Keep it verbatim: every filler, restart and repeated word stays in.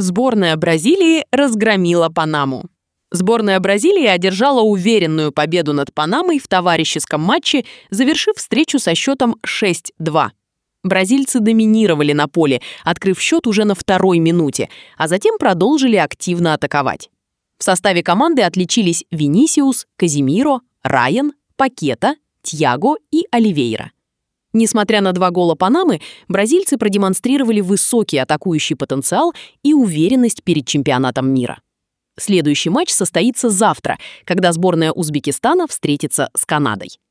Сборная Бразилии разгромила Панаму. Сборная Бразилии одержала уверенную победу над Панамой в товарищеском матче, завершив встречу со счетом шесть два. Бразильцы доминировали на поле, открыв счет уже на второй минуте, а затем продолжили активно атаковать. В составе команды отличились Винисиус, Казимиро, Райан, Пакета, Тьяго и Оливейра. Несмотря на два гола Панамы, бразильцы продемонстрировали высокий атакующий потенциал и уверенность перед чемпионатом мира. Следующий матч состоится завтра, когда сборная Узбекистана встретится с Канадой.